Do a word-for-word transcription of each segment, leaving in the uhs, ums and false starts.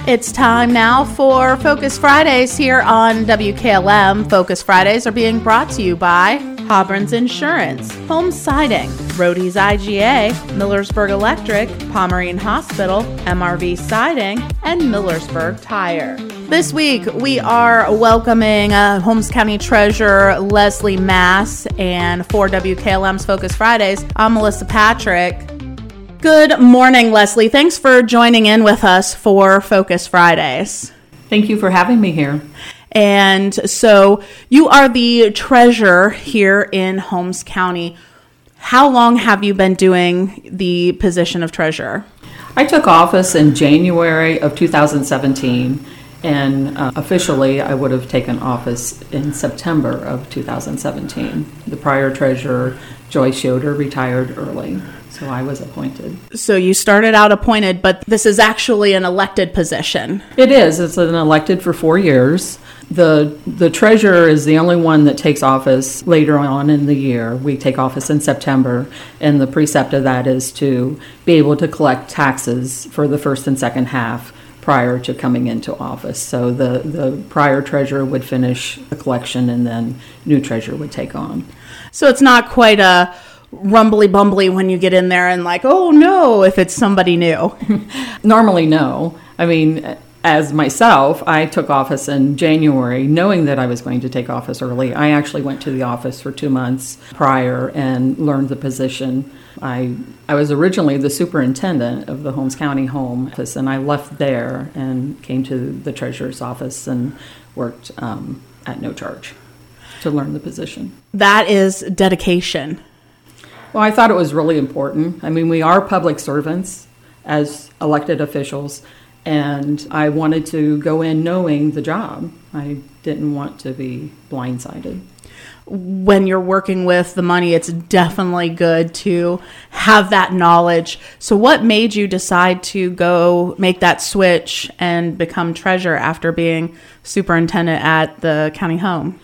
It's time now for Focus Fridays here on W K L M. Focus Fridays are being brought to you by Hobron's Insurance, Home Siding, Rody's I G A, Millersburg Electric, Pomerene Hospital, M R V Siding, and Millersburg Tire. This week, we are welcoming uh, Holmes County Treasurer Leslie Mass, and for W K L M's Focus Fridays, I'm Melissa Patrick. Good morning, Leslie. Thanks for joining in with us for Focus Fridays. Thank you for having me here. And so you are the treasurer here in Holmes County. How long have you been doing the position of treasurer? I took office in January of two thousand seventeen, and uh, officially I would have taken office in September of two thousand seventeen. The prior treasurer, Joyce Yoder, retired early, so I was appointed. So you started out appointed, but this is actually an elected position. It is. It's an elected for four years. The the treasurer is the only one that takes office later on in the year. We take office in September, and the precept of that is to be able to collect taxes for the first and second half prior to coming into office. So the, the prior treasurer would finish the collection, and then new treasurer would take on. So it's not quite a rumbly bumbly when you get in there and like, oh no, if it's somebody new. Normally, no. I mean, as myself, I took office in January knowing that I was going to take office early. I actually went to the office for two months prior and learned the position. I I was originally the superintendent of the Holmes County Home Office, and I left there and came to the treasurer's office and worked um, at no charge to learn the position. That is dedication. Well, I thought it was really important. I mean, we are public servants as elected officials, and I wanted to go in knowing the job. I didn't want to be blindsided. When you're working with the money, it's definitely good to have that knowledge. So what made you decide to go make that switch and become treasurer after being superintendent at the county home?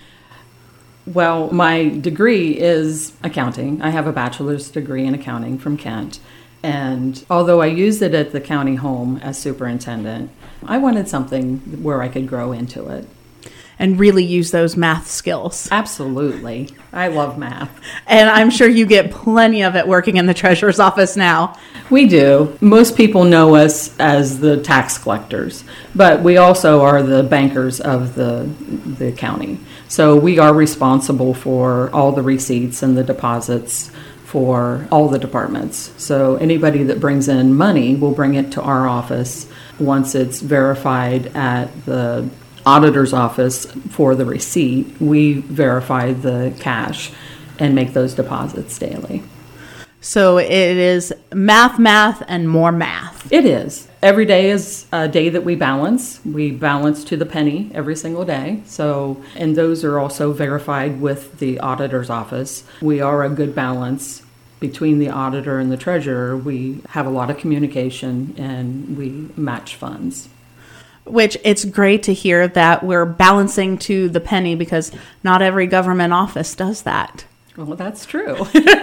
Well, my degree is accounting. I have a bachelor's degree in accounting from Kent. And although I used it at the county home as superintendent, I wanted something where I could grow into it. And really use those math skills. Absolutely. I love math. And I'm sure you get plenty of it working in the treasurer's office now. We do. Most people know us as the tax collectors, but we also are the bankers of the, the county. So we are responsible for all the receipts and the deposits for all the departments. So anybody that brings in money will bring it to our office once it's verified at the auditor's office for the receipt. We verify the cash and make those deposits daily. So it is math, math, and more math. It is. Every day is a day that we balance. We balance to the penny every single day. So, and those are also verified with the auditor's office. We are a good balance between the auditor and the treasurer. We have a lot of communication and we match funds. Which it's great to hear that we're balancing to the penny because not every government office does that. Well, that's true.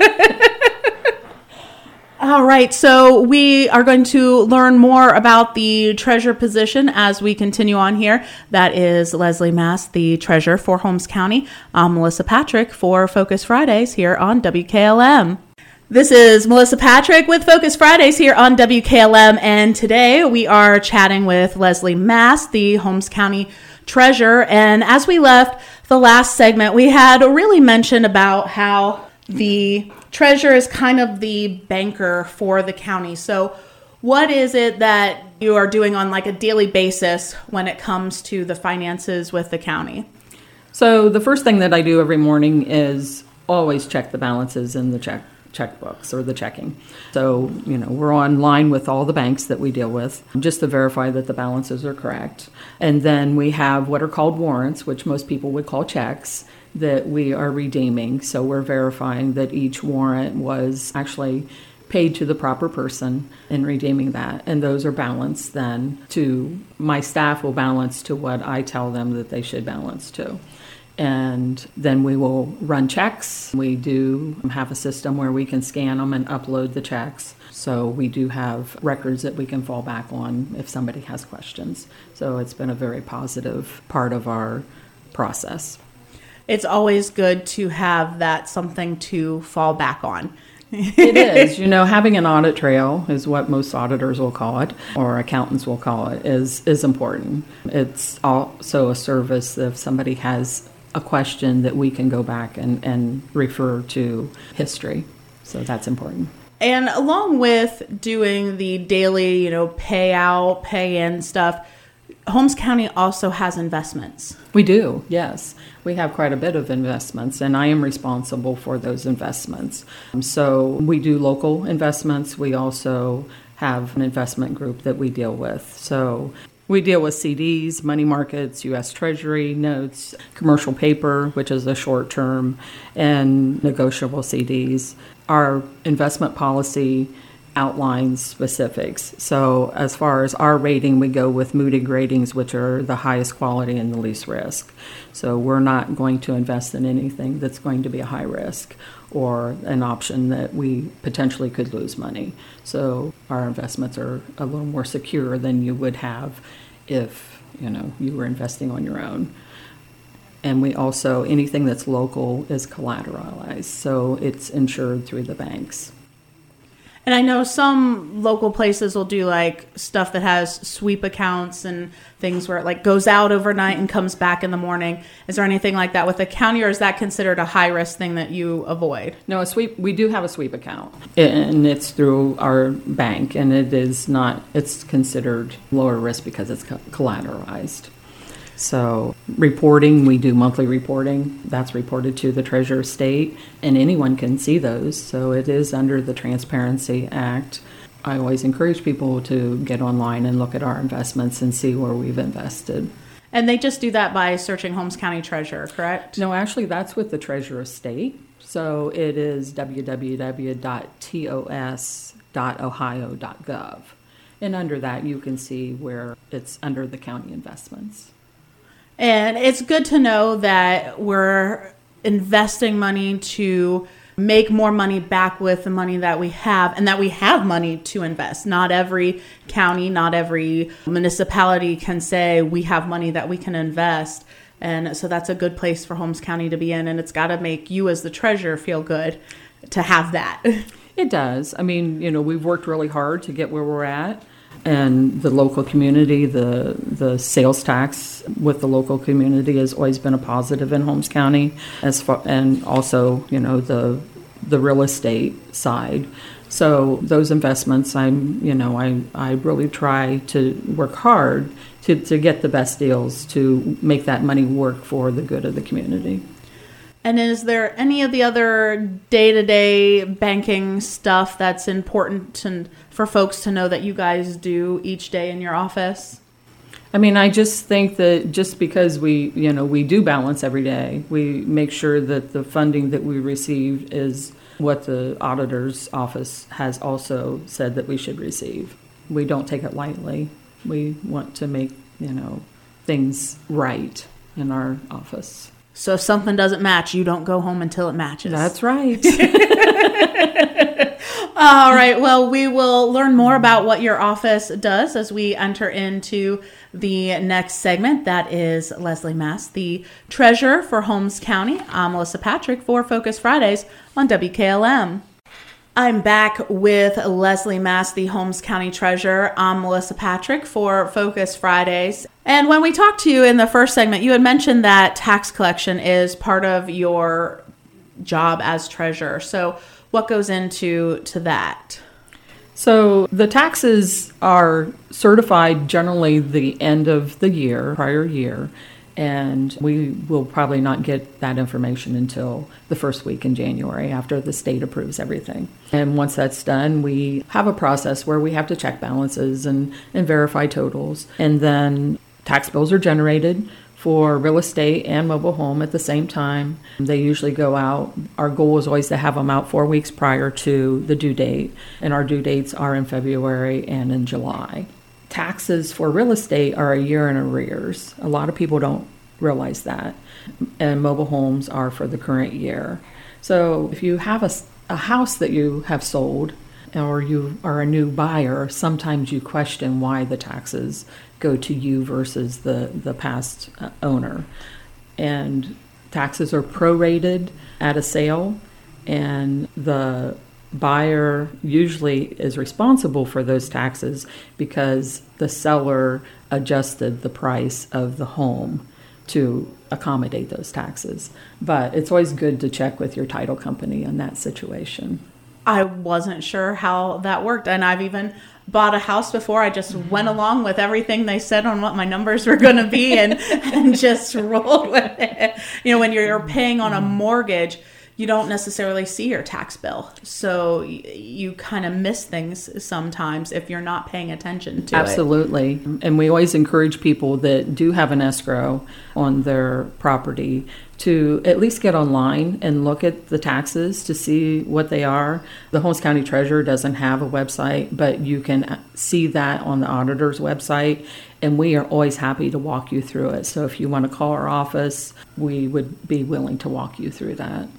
All right, so we are going to learn more about the treasurer position as we continue on here. That is Leslie Mass, the treasurer for Holmes County. I'm Melissa Patrick for Focus Fridays here on W K L M. This is Melissa Patrick with Focus Fridays here on W K L M, and today we are chatting with Leslie Mass, the Holmes County treasurer. And as we left the last segment, we had really mentioned about how the treasurer is kind of the banker for the county. So what is it that you are doing on like a daily basis when it comes to the finances with the county? So the first thing that I do every morning is always check the balances in the check checkbooks or the checking. So, you know, we're online with all the banks that we deal with just to verify that the balances are correct. And then we have what are called warrants, which most people would call checks, that we are redeeming. So we're verifying that each warrant was actually paid to the proper person and redeeming that. And those are balanced then to, my staff will balance to what I tell them that they should balance to. And then we will run checks. We do have a system where we can scan them and upload the checks. So we do have records that we can fall back on if somebody has questions. So it's been a very positive part of our process. It's always good to have that something to fall back on. It is. You know, having an audit trail is what most auditors will call it, or accountants will call it, is, is important. It's also a service if somebody has a question that we can go back and, and refer to history. So that's important. And along with doing the daily, you know, payout, pay in stuff, Holmes County also has investments. We do, yes. We have quite a bit of investments, and I am responsible for those investments. So we do local investments. We also have an investment group that we deal with. So we deal with C Ds, money markets, U S Treasury notes, commercial paper, which is a short term, and negotiable C Ds. Our investment policy outlines specifics. So as far as our rating, we go with Moody ratings, which are the highest quality and the least risk. So we're not going to invest in anything that's going to be a high risk or an option that we potentially could lose money. So our investments are a little more secure than you would have if, you know, you were investing on your own. And we also, anything that's local is collateralized, so it's insured through the banks. And I know some local places will do like stuff that has sweep accounts and things where it like goes out overnight and comes back in the morning. Is there anything like that with the county, or is that considered a high risk thing that you avoid? No, a sweep. We do have a sweep account, and it's through our bank, and it is not. It's considered lower risk because it's collateralized. So reporting, we do monthly reporting. That's reported to the Treasurer of State, and anyone can see those. So it is under the Transparency Act. I always encourage people to get online and look at our investments and see where we've invested. And they just do that by searching Holmes County Treasurer, correct? No, actually, that's with the Treasurer of State. So it is w w w dot t o s dot ohio dot gov. And under that, you can see where it's under the county investments. And it's good to know that we're investing money to make more money back with the money that we have, and that we have money to invest. Not every county, not every municipality can say we have money that we can invest. And so that's a good place for Holmes County to be in. And it's got to make you as the treasurer feel good to have that. It does. I mean, you know, we've worked really hard to get where we're at. And the local community, the the sales tax with the local community has always been a positive in Holmes County, as far, and also, you know, the the real estate side. So those investments, I'm, you know, I, I really try to work hard to, to get the best deals to make that money work for the good of the community. And is there any of the other day-to-day banking stuff that's important to, for folks to know that you guys do each day in your office? I mean, I just think that just because we, you know, we do balance every day, we make sure that the funding that we receive is what the auditor's office has also said that we should receive. We don't take it lightly. We want to make, you know, things right in our office. So if something doesn't match, you don't go home until it matches. That's right. All right. Well, we will learn more about what your office does as we enter into the next segment. That is Leslie Mast, the treasurer for Holmes County. I'm Melissa Patrick for Focus Fridays on W K L M. I'm back with Leslie Mast, the Holmes County Treasurer. I'm Melissa Patrick for Focus Fridays. And when we talked to you in the first segment, you had mentioned that tax collection is part of your job as treasurer. So what goes into to that? So the taxes are certified generally the end of the year, prior year. And we will probably not get that information until the first week in January after the state approves everything. And once that's done, we have a process where we have to check balances and, and verify totals. And then tax bills are generated for real estate and mobile home at the same time. They usually go out. Our goal is always to have them out four weeks prior to the due date. And our due dates are in February and in July. Taxes for real estate are a year in arrears. A lot of people don't realize that. And mobile homes are for the current year. So if you have a, a house that you have sold or you are a new buyer, sometimes you question why the taxes go to you versus the, the past uh, owner. And taxes are prorated at a sale, and the buyer usually is responsible for those taxes because the seller adjusted the price of the home to accommodate those taxes. But it's always good to check with your title company in that situation. I wasn't sure how that worked, and I've even bought a house before. I just mm-hmm. went along with everything they said on what my numbers were going to be and and just rolled with it. You know, when you're paying on a mortgage, you don't necessarily see your tax bill. So y- you kind of miss things sometimes if you're not paying attention to Absolutely. it. Absolutely. And we always encourage people that do have an escrow on their property to at least get online and look at the taxes to see what they are. The Holmes County Treasurer doesn't have a website, but you can see that on the auditor's website. And we are always happy to walk you through it. So if you want to call our office, we would be willing to walk you through that.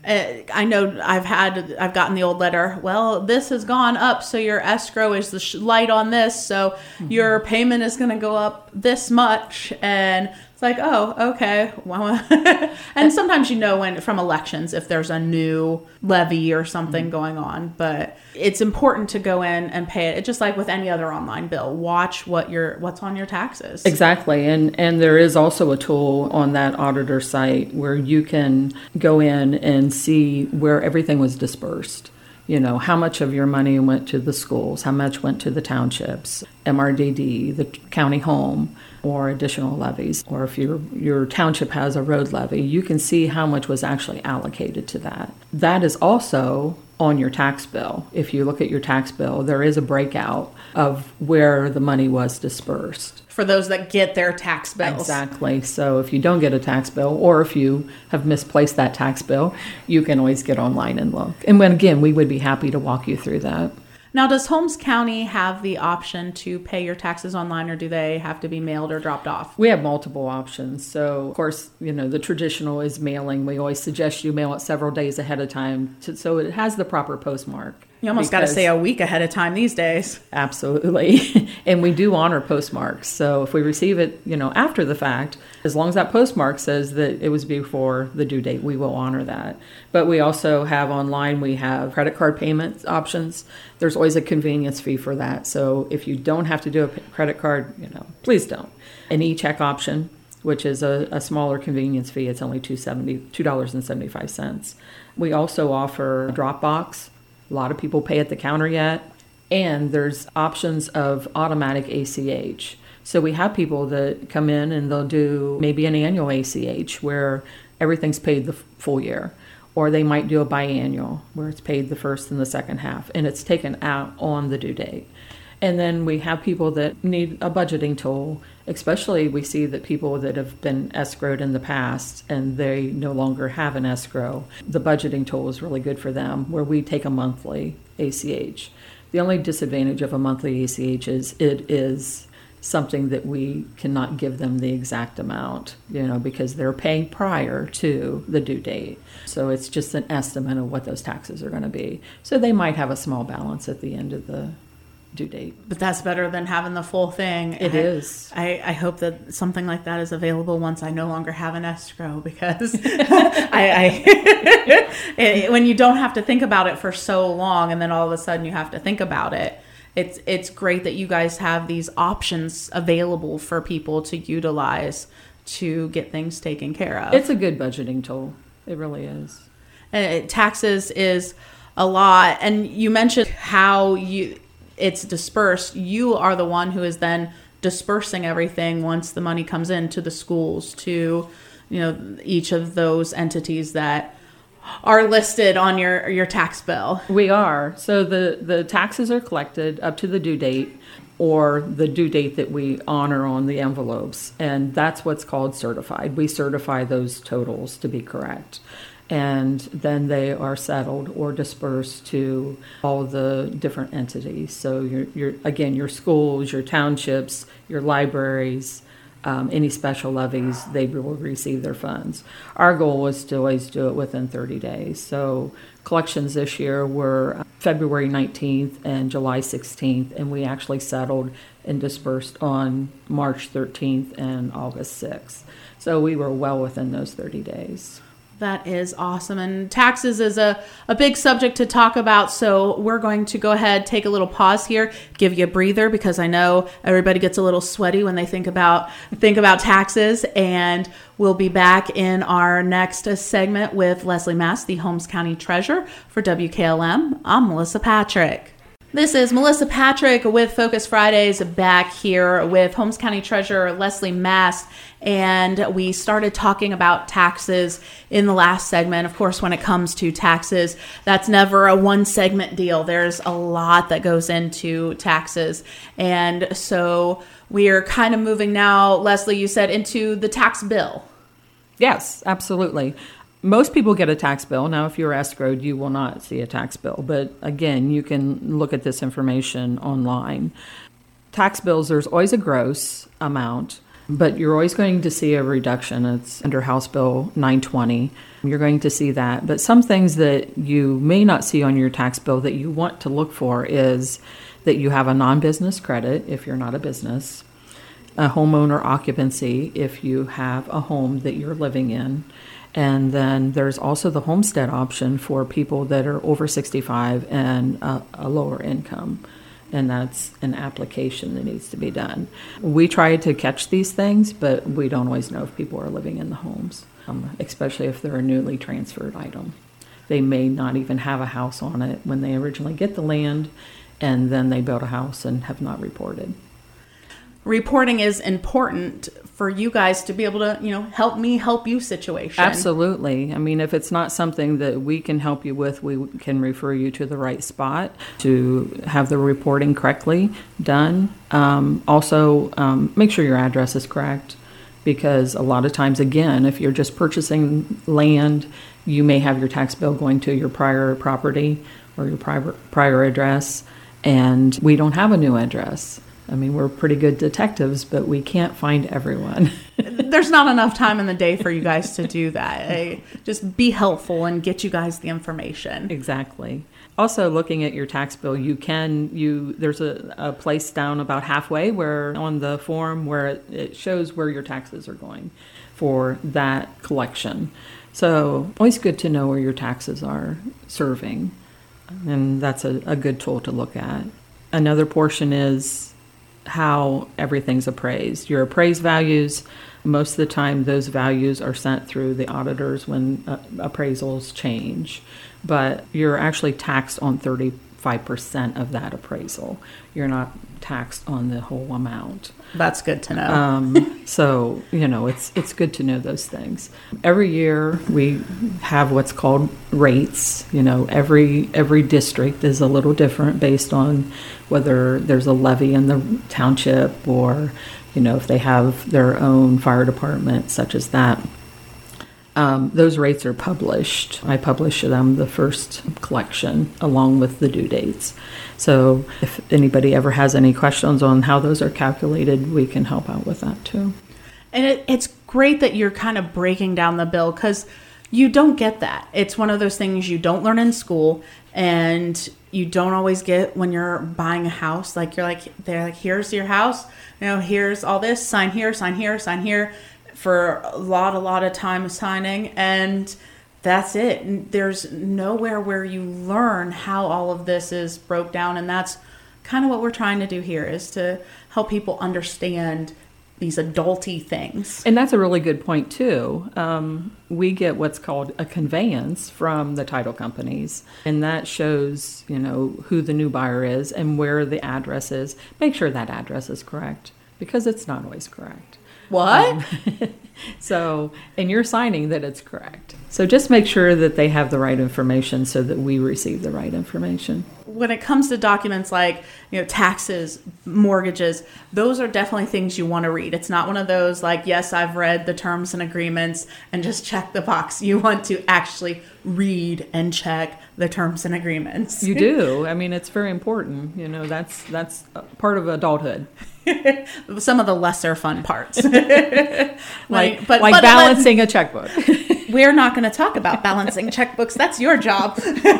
I know I've had, I've gotten the old letter, well, this has gone up, so your escrow is the sh- light on this, so mm-hmm. your payment is going to go up this much. And it's like, oh, okay. Well, and sometimes you know when from elections if there's a new levy or something mm-hmm. going on, but it's important to go in and pay it. It's just like with any other online bill. Watch what your what's on your taxes. Exactly. And and there is also a tool on that auditor site where you can go in and see where everything was dispersed. You know, how much of your money went to the schools, how much went to the townships, M R D D, the county home, or additional levies. Or if your your township has a road levy, you can see how much was actually allocated to that. That is also on your tax bill. If you look at your tax bill, there is a breakout of where the money was dispersed. For those that get their tax bills. Exactly. So if you don't get a tax bill, or if you have misplaced that tax bill, you can always get online and look. And when, again, we would be happy to walk you through that. Now, does Holmes County have the option to pay your taxes online, or do they have to be mailed or dropped off? We have multiple options. So, of course, you know, the traditional is mailing. We always suggest you mail it several days ahead of time to, so it has the proper postmark. You almost got to say a week ahead of time these days. Absolutely. And we do honor postmarks. So if we receive it, you know, after the fact, as long as that postmark says that it was before the due date, we will honor that. But we also have online, we have credit card payment options. There's always a convenience fee for that. So if you don't have to do a credit card, you know, please don't. An e-check option, which is a, a smaller convenience fee. It's only two dollars and seventy-five cents. We also offer Dropbox. A lot of people pay at the counter yet. And there's options of automatic A C H. So we have people that come in and they'll do maybe an annual A C H where everything's paid the full year. Or they might do a biannual where it's paid the first and the second half and it's taken out on the due date. And then we have people that need a budgeting tool, especially we see that people that have been escrowed in the past and they no longer have an escrow. The budgeting tool is really good for them where we take a monthly A C H. The only disadvantage of a monthly A C H is it is something that we cannot give them the exact amount, you know, because they're paying prior to the due date. So it's just an estimate of what those taxes are going to be. So they might have a small balance at the end of the due date. But that's better than having the full thing. It I, is. I, I hope that something like that is available once I no longer have an escrow, because I, I it, when you don't have to think about it for so long and then all of a sudden you have to think about it, it's it's great that you guys have these options available for people to utilize to get things taken care of. It's a good budgeting tool. It really is. Uh, taxes is a lot. And you mentioned how you it's dispersed. You are the one who is then dispersing everything once the money comes in to the schools, to, you know, each of those entities that are listed on your, your tax bill. We are. So the, the taxes are collected up to the due date or the due date that we honor on the envelopes. And that's what's called certified. We certify those totals to be correct. And then they are settled or dispersed to all the different entities. So, your, your, again, your schools, your townships, your libraries, um, any special levies, they will receive their funds. Our goal was to always do it within thirty days. So collections this year were February nineteenth and July sixteenth, and we actually settled and dispersed on March thirteenth and August sixth. So we were well within those thirty days. That is awesome. And taxes is a, a big subject to talk about. So we're going to go ahead, take a little pause here, give you a breather, because I know everybody gets a little sweaty when they think about think about taxes. And we'll be back in our next segment with Leslie Mast, the Holmes County Treasurer for W K L M. I'm Melissa Patrick. This is Melissa Patrick with Focus Fridays, back here with Holmes County Treasurer Leslie Mast. And we started talking about taxes in the last segment. Of course, when it comes to taxes, that's never a one segment deal. There's a lot that goes into taxes. And so we are kind of moving now, Leslie, you said, into the tax bill. Yes, absolutely. Most people get a tax bill. Now, if you're escrowed, you will not see a tax bill. But again, you can look at this information online. Tax bills, there's always a gross amount, but you're always going to see a reduction. It's under House Bill nine twenty. You're going to see that. But some things that you may not see on your tax bill that you want to look for is that you have a non-business credit if you're not a business, a homeowner occupancy if you have a home that you're living in. And then there's also the homestead option for people that are over sixty-five and a, a lower income. And that's an application that needs to be done. We try to catch these things, but we don't always know if people are living in the homes, um, especially if they're a newly transferred item. They may not even have a house on it when they originally get the land, and then they build a house and have not reported. Reporting is important for you guys to be able to, you know, help me help you situation. Absolutely. I mean, if it's not something that we can help you with, we can refer you to the right spot to have the reporting correctly done. Um, also, um, make sure your address is correct, because a lot of times, again, if you're just purchasing land, you may have your tax bill going to your prior property or your prior, prior address, and we don't have a new address. I mean, we're pretty good detectives, but we can't find everyone. There's not enough time in the day for you guys to do that. I, just be helpful and get you guys the information. Exactly. Also, looking at your tax bill, you can, you there's a, a place down about halfway where on the form where it, it shows where your taxes are going for that collection. So always good to know where your taxes are serving. And that's a, a good tool to look at. Another portion is how everything's appraised. Your appraised values, most of the time those values are sent through the auditors when uh, appraisals change, but you're actually taxed on thirty-five percent of that appraisal. You're not taxed on the whole amount. That's good to know. Um, so, you know, it's it's good to know those things. Every year we have what's called rates. You know, every every district is a little different based on whether there's a levy in the township or, you know, if they have their own fire department, such as that. Um, those rates are published. I publish them the first collection along with the due dates. So if anybody ever has any questions on how those are calculated, we can help out with that too. And it, it's great that you're kind of breaking down the bill, because you don't get that. It's one of those things you don't learn in school, and you don't always get when you're buying a house. Like you're like, they're like, here's your house, you know, here's all this, sign here, sign here, sign here, for a lot, a lot of time signing, and that's it. And there's nowhere where you learn how all of this is broke down, and that's kind of what we're trying to do here, is to help people understand these adulty things. And that's a really good point too. Um, we get what's called a conveyance from the title companies, and that shows, you know, who the new buyer is and where the address is. Make sure that address is correct, because it's not always correct. What? Um, so, and you're signing that it's correct. So just make sure that they have the right information so that we receive the right information. When it comes to documents like, you know, taxes, mortgages, those are definitely things you want to read. It's not one of those like, yes, I've read the terms and agreements and just check the box. You want to actually read and check the terms and agreements. You do. I mean, it's very important. You know, that's that's part of adulthood. Some of the lesser fun parts. like like but, like but balancing a checkbook. we're not going to talk about balancing checkbooks. That's your job.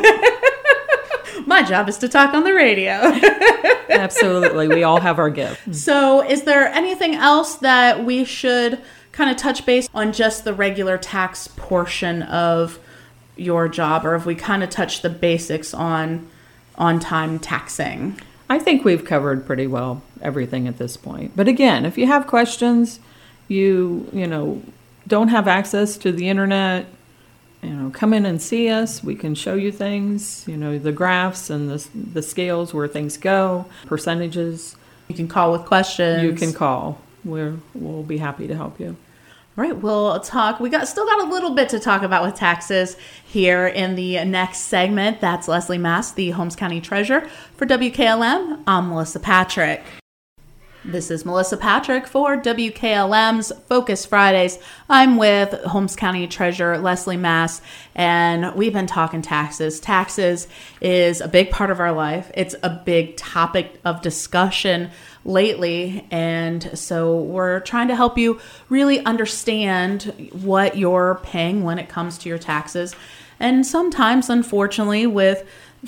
My job is to talk on the radio. Absolutely. We all have our gift. So is there anything else that we should kind of touch base on, just the regular tax portion of your job, or if we kind of touch the basics on on-time taxing? I think we've covered pretty well everything at this point. But again, if you have questions, you, you know, don't have access to the internet, you know, come in and see us. We can show you things, you know, the graphs and the, the scales where things go, percentages. You can call with questions. You can call. We're, we'll be happy to help you. All right, we'll talk. We got still got a little bit to talk about with taxes here in the next segment. That's Leslie Mast, the Holmes County Treasurer for W K L M. I'm Melissa Patrick. This is Melissa Patrick for W K L M's Focus Fridays. I'm with Holmes County Treasurer Leslie Mast, and we've been talking taxes. Taxes is a big part of our life. It's a big topic of discussion lately, and so we're trying to help you really understand what you're paying when it comes to your taxes. And sometimes, unfortunately, with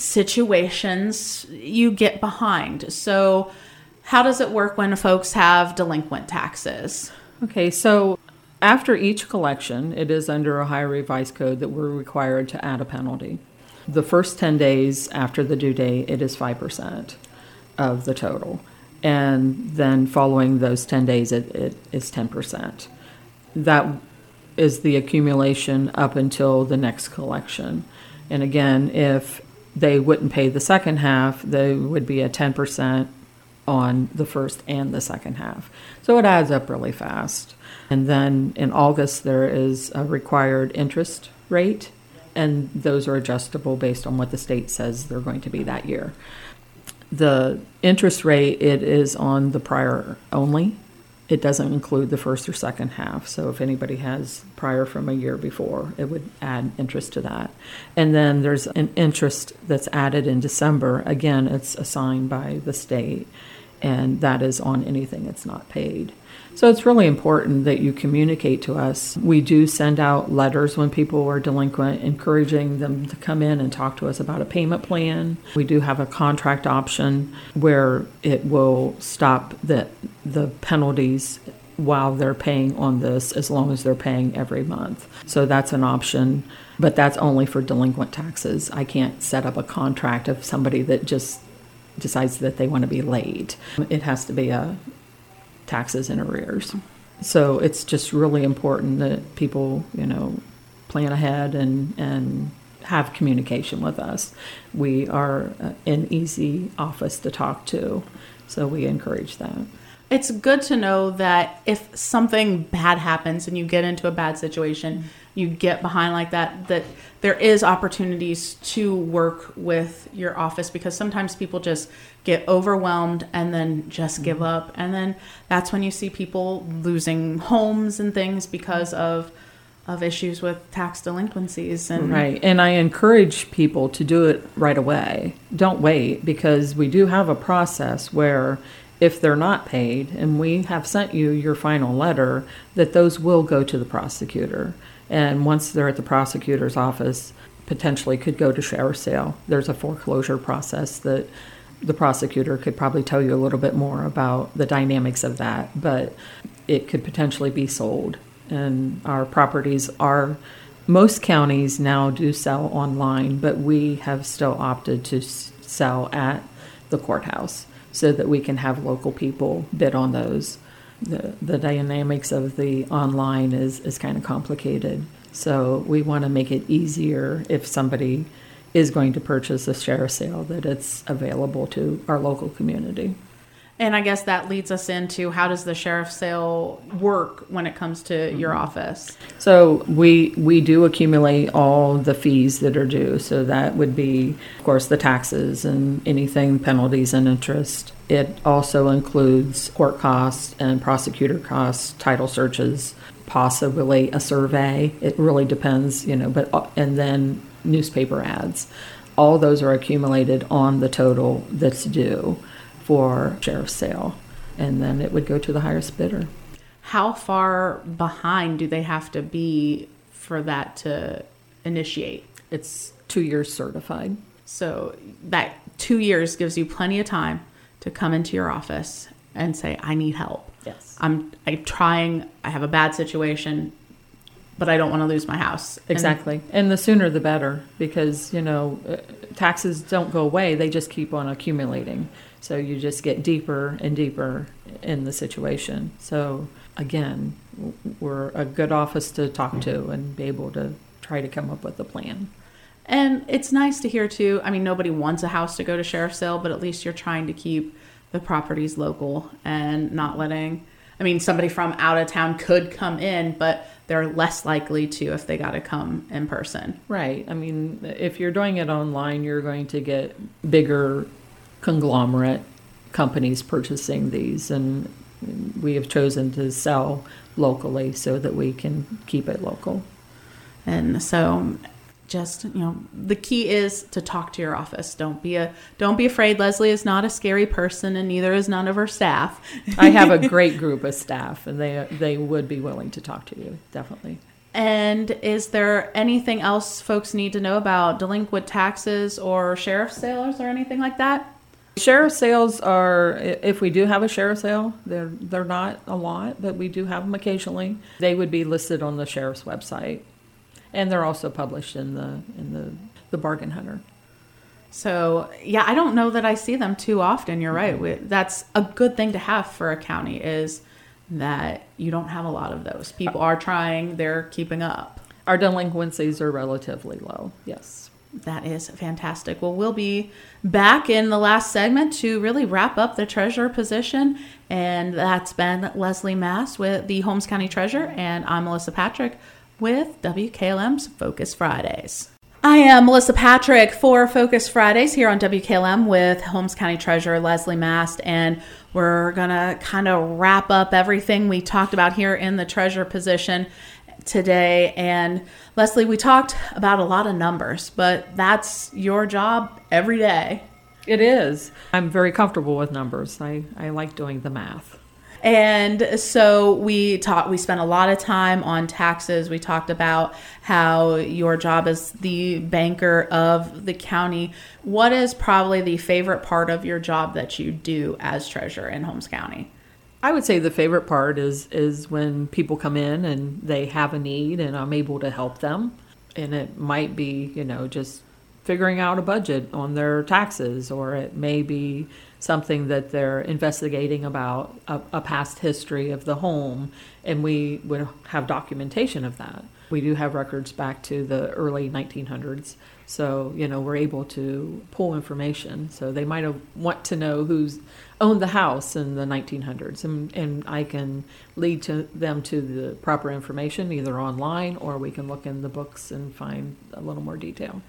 situations, you get behind. So how does it work when folks have delinquent taxes? Okay, so after each collection, it is under Ohio Revised Code that we're required to add a penalty. The first ten days after the due date, it is five percent of the total. And then following those ten days, it, it is ten percent. That is the accumulation up until the next collection. And again, if they wouldn't pay the second half, they would be at ten percent on the first and the second half. So it adds up really fast. And then in August, there is a required interest rate, and those are adjustable based on what the state says they're going to be that year. The interest rate, it is on the prior only. It doesn't include the first or second half. So if anybody has prior from a year before, it would add interest to that. And then there's an interest that's added in December. Again, it's assigned by the state, and that is on anything that's not paid. So it's really important that you communicate to us. We do send out letters when people are delinquent, encouraging them to come in and talk to us about a payment plan. We do have a contract option where it will stop the, the penalties while they're paying on this, as long as they're paying every month. So that's an option, but that's only for delinquent taxes. I can't set up a contract of somebody that just decides that they want to be late. It has to be a taxes in arrears. So it's just really important that people, you know, plan ahead and, and have communication with us. We are an easy office to talk to, so we encourage that. It's good to know that if something bad happens and you get into a bad situation, you get behind like that, that there is opportunities to work with your office, because sometimes people just get overwhelmed and then just give up. And then that's when you see people losing homes and things because of of issues with tax delinquencies. And right. And I encourage people to do it right away. Don't wait, because we do have a process where if they're not paid, and we have sent you your final letter, that those will go to the prosecutor. And once they're at the prosecutor's office, potentially could go to sheriff's sale. There's a foreclosure process that the prosecutor could probably tell you a little bit more about the dynamics of that, but it could potentially be sold. And our properties are, most counties now do sell online, but we have still opted to s- sell at the courthouse so that we can have local people bid on those. The, the dynamics of the online is, is kind of complicated. So we want to make it easier if somebody is going to purchase a sheriff's sale, that it's available to our local community. And I guess that leads us into, how does the sheriff's sale work when it comes to mm-hmm. your office? So we we do accumulate all the fees that are due. So that would be, of course, the taxes and anything, penalties and interest. It also includes court costs and prosecutor costs, title searches, possibly a survey. It really depends, you know, but and then newspaper ads. All those are accumulated on the total that's due for sheriff's sale, and then it would go to the highest bidder. How far behind do they have to be for that to initiate? It's two years certified. So that two years gives you plenty of time to come into your office and say, I need help. Yes. I'm, I'm trying, I have a bad situation, but I don't want to lose my house. Exactly. And, and the sooner the better, because, you know, taxes don't go away. They just keep on accumulating. So you just get deeper and deeper in the situation. So again, we're a good office to talk to and be able to try to come up with a plan. And it's nice to hear too. I mean, nobody wants a house to go to sheriff's sale, but at least you're trying to keep the properties local and not letting, I mean, somebody from out of town could come in, but they're less likely to if they got to come in person. Right. I mean, if you're doing it online, you're going to get bigger conglomerate companies purchasing these, and we have chosen to sell locally so that we can keep it local. And so just, you know, the key is to talk to your office. Don't be a don't be afraid. Leslie is not a scary person, and neither is none of her staff. I have a great group of staff, and they they would be willing to talk to you, definitely. And is there anything else folks need to know about delinquent taxes or sheriff's sales or anything like that? Sheriff sales are, if we do have a sheriff sale, they're they're not a lot, but we do have them occasionally. They would be listed on the sheriff's website, and they're also published in the in the, the Bargain Hunter. So yeah, I don't know that I see them too often. You're right. We, that's a good thing to have for a county, is that you don't have a lot of those. People are trying, they're keeping up. Our delinquencies are relatively low. Yes. That is fantastic. Well, we'll be back in the last segment to really wrap up the treasurer position. And that's been Leslie Mass with the Holmes County Treasurer. And I'm Melissa Patrick with W K L M's Focus Fridays. I am Melissa Patrick for Focus Fridays here on W K L M with Holmes County Treasurer Leslie Mast. And we're going to kind of wrap up everything we talked about here in the treasurer position today. And Leslie, we talked about a lot of numbers, but that's your job every day. It is. I'm very comfortable with numbers. I, I like doing the math. And so we talked, we spent a lot of time on taxes. We talked about how your job is the banker of the county. What is probably the favorite part of your job that you do as treasurer in Holmes County? I would say the favorite part is is when people come in and they have a need and I'm able to help them. And it might be, you know, just figuring out a budget on their taxes, or it may be something that they're investigating about a, a past history of the home, and we would have documentation of that. We do have records back to the early nineteen hundreds. So, you know, we're able to pull information. So they might have want to know who's owned the house in the nineteen hundreds. And, and I can lead to them to the proper information, either online or we can look in the books and find a little more detail.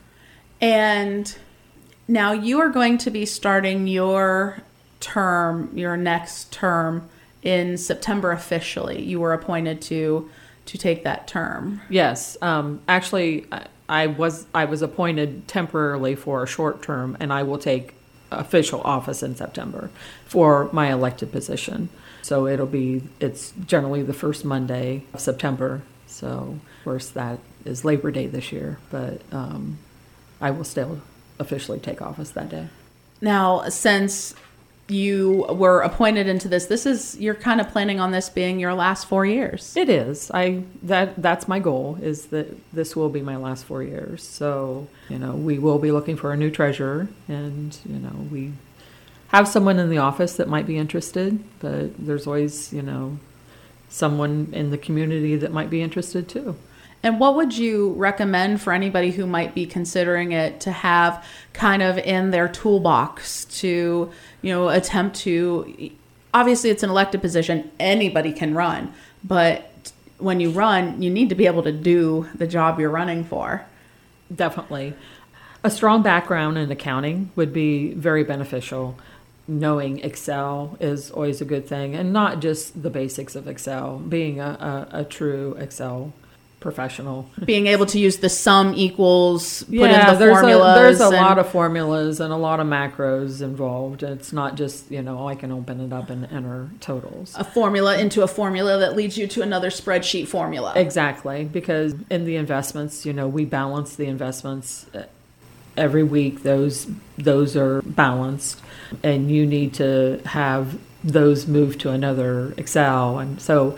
And now you are going to be starting your term, your next term in September officially. You were appointed to to take that term. Yes. Um, actually, I, I was I was appointed temporarily for a short term, and I will take official office in September for my elected position. So it'll be, it's generally the first Monday of September. So of course that is Labor Day this year, but um, I will still officially take office that day. Now, since you were appointed into this, this is, you're kind of planning on this being your last four years. It is. I that that's my goal, is that this will be my last four years. So, you know, we will be looking for a new treasurer, and, you know, we have someone in the office that might be interested, but there's always, you know, someone in the community that might be interested too. And what would you recommend for anybody who might be considering it to have kind of in their toolbox to, you know, attempt to, obviously it's an elected position, anybody can run, but when you run, you need to be able to do the job you're running for. Definitely. A strong background in accounting would be very beneficial. Knowing Excel is always a good thing, and not just the basics of Excel, being a, a, a true Excel professional. Being able to use the sum equals, put yeah, in the there's formulas. A, there's a and, lot of formulas and a lot of macros involved. It's not just, you know, I can open it up and enter totals. A formula into a formula that leads you to another spreadsheet formula. Exactly, because in the investments, you know, we balance the investments every week. Those those are balanced, and you need to have those move to another Excel. And so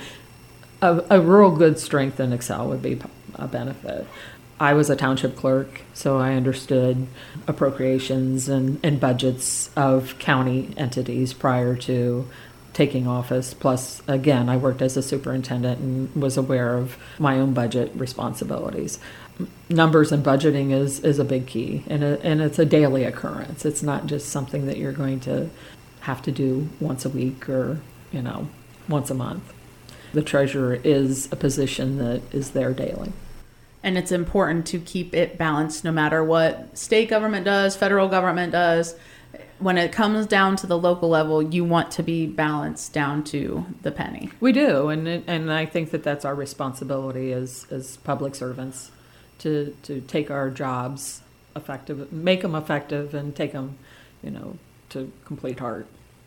a, a real good strength in Excel would be a benefit. I was a township clerk, so I understood appropriations and, and budgets of county entities prior to taking office. Plus, again, I worked as a superintendent and was aware of my own budget responsibilities. Numbers and budgeting is, is a big key, and, a, and it's a daily occurrence. It's not just something that you're going to have to do once a week or, you know, once a month. The treasurer is a position that is there daily. And it's important to keep it balanced no matter what state government does, federal government does. When it comes down to the local level, you want to be balanced down to the penny. We do, and and I think that that's our responsibility as, as public servants to to take our jobs effective, make them effective, and take them, you know, to complete heart.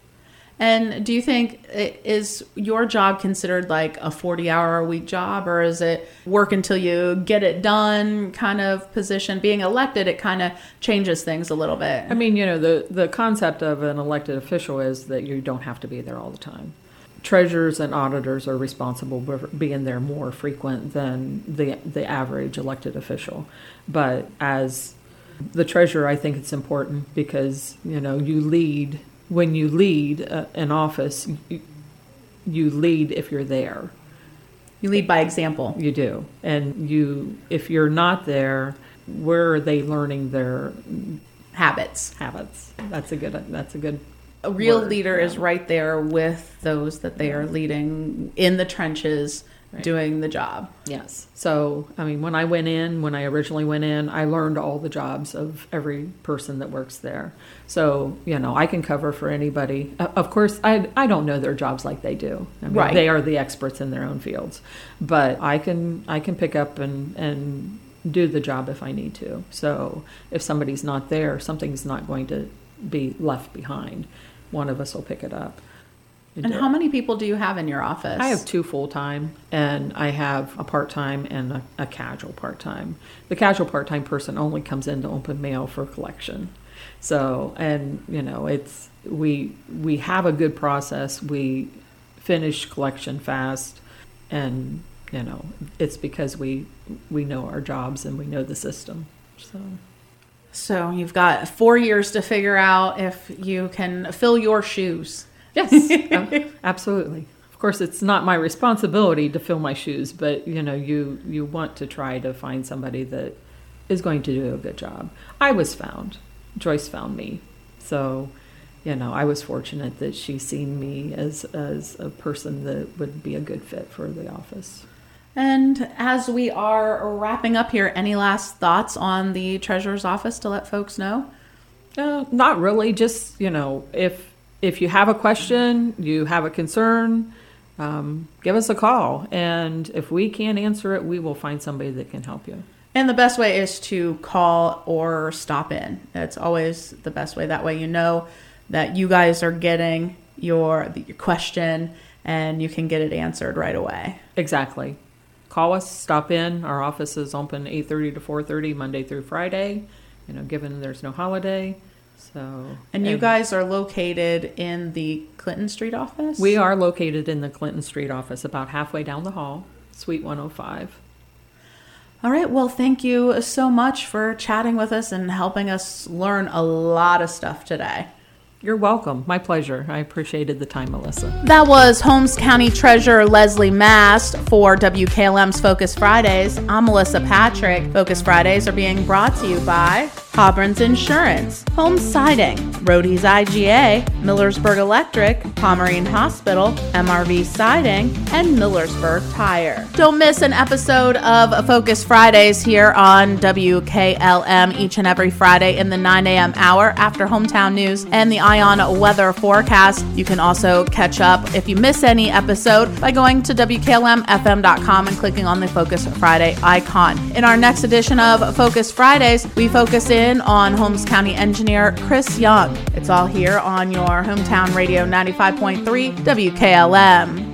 And do you think, is your job considered like a forty-hour-a-week job, or is it work until you get it done kind of position? Being elected, it kind of changes things a little bit. I mean, you know, the, the concept of an elected official is that you don't have to be there all the time. Treasurers and auditors are responsible for being there more frequent than the the average elected official. But as the treasurer, I think it's important because, you know, you lead. When you lead uh, an office, you, you lead if you're there. You lead by example. You do. And you, if you're not there, where are they learning their habits? Habits. That's a good. That's a good. A real word. leader Yeah. is right there with those that they are leading in the trenches, right. doing the job. Yes. So, I mean, when I went in, when I originally went in, I learned all the jobs of every person that works there. So, you know, I can cover for anybody. Uh, Of course, I, I don't know their jobs like they do. I mean, Right. They are the experts in their own fields. But I can I can pick up and, and do the job if I need to. So if somebody's not there, something's not going to be left behind. One of us will pick it up. And how many people do you have in your office? I have two full-time, and I have a part-time and a, a casual part-time. The casual part-time person only comes in to open mail for collection. So, and, you know, it's, we, we have a good process. We finish collection fast, and, you know, it's because we, we know our jobs and we know the system. So. So you've got four years to figure out if you can fill your shoes. Yes, uh, absolutely. Of course, it's not my responsibility to fill my shoes, but, you know, you, you want to try to find somebody that is going to do a good job. I was found. Joyce found me. So, you know, I was fortunate that she seen me as, as a person that would be a good fit for the office. And as we are wrapping up here, any last thoughts on the treasurer's office to let folks know? Uh, not really. Just, you know, if if you have a question, you have a concern, um, give us a call. And if we can't answer it, we will find somebody that can help you. And the best way is to call or stop in. That's always the best way. That way you know that you guys are getting your, your question and you can get it answered right away. Exactly. Call us, stop in. Our office is open eight thirty to four thirty, Monday through Friday, you know, given there's no holiday. So, and you guys are located in the Clinton Street office? We are located in the Clinton Street office, about halfway down the hall, Suite one oh five. All right. Well, thank you so much for chatting with us and helping us learn a lot of stuff today. You're welcome. My pleasure. I appreciated the time, Melissa. That was Holmes County Treasurer Leslie Mast for W K L M's Focus Fridays. I'm Melissa Patrick. Focus Fridays are being brought to you by Hobron's Insurance, Home Siding, Rody's I G A, Millersburg Electric, Pomerene Hospital, M R V Siding, and Millersburg Tire. Don't miss an episode of Focus Fridays here on W K L M each and every Friday in the nine a.m. hour after hometown news and the Ion weather forecast. You can also catch up if you miss any episode by going to W K L M F M dot com and clicking on the Focus Friday icon. In our next edition of Focus Fridays, we focus in on Holmes County engineer Chris Young. It's all here on your hometown radio ninety-five point three W K L M.